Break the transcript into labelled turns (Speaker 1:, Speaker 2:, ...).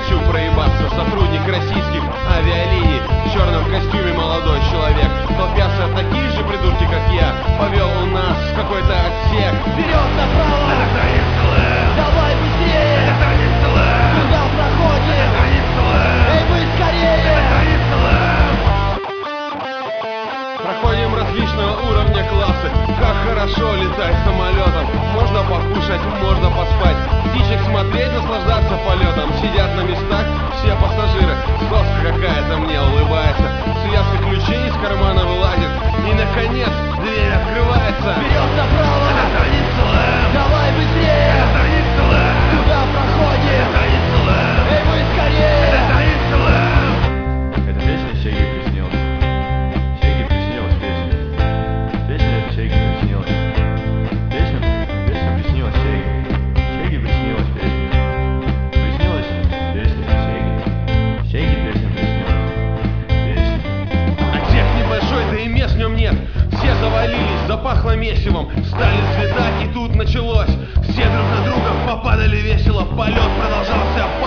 Speaker 1: хочу проебаться. Сотрудник российских авиалиний в черном костюме молодой человек. Толпятся такие же придурки, как я. Повел у нас в какой-то отсек.
Speaker 2: Вперед направо!
Speaker 3: Это не слэм!
Speaker 2: Давай быстрее!
Speaker 3: Это не слэм!
Speaker 2: Куда проходим?
Speaker 3: Это не слэм!
Speaker 2: Эй, вы скорее!
Speaker 3: Это не слэм!
Speaker 1: Проходим различного уровня классы. Как хорошо летать самолетом. Можно покушать, можно поспать. Птичек смотреть, наслаждаться полетом. Сидят на местах все пассажиры. Соска какая-то мне улыбается. Связка ключей из кармана вылазит. И наконец дверь открывается.
Speaker 2: Вперед направо!
Speaker 3: Это не слэм!
Speaker 2: Давай быстрее!
Speaker 3: Это не слэм!
Speaker 2: Куда проходим?
Speaker 3: Это не слэм!
Speaker 2: Эй, вы скорее!
Speaker 3: Это не слэм!
Speaker 4: Это песня Сеги приснилась. Сеги приснилась песня. Песня это Сеги приснилась. Песня приснилась Сеги. Сеги приснилась песня. Приснилась песня Сеги. Сеги песня приснилась. Песня.
Speaker 1: Отсек небольшой, да и мест в нем нет. Все завалились, запахло месивом. Стали взлетать, и тут началось. Все друг на друга попадали весело. Полет продолжался